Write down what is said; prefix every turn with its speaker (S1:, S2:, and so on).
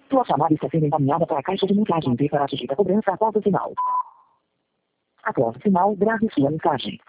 S1: Sua chamada está sendo encaminhada para a caixa de mensagem e para atingir a cobrança após o sinal. Após o sinal, grave sua mensagem.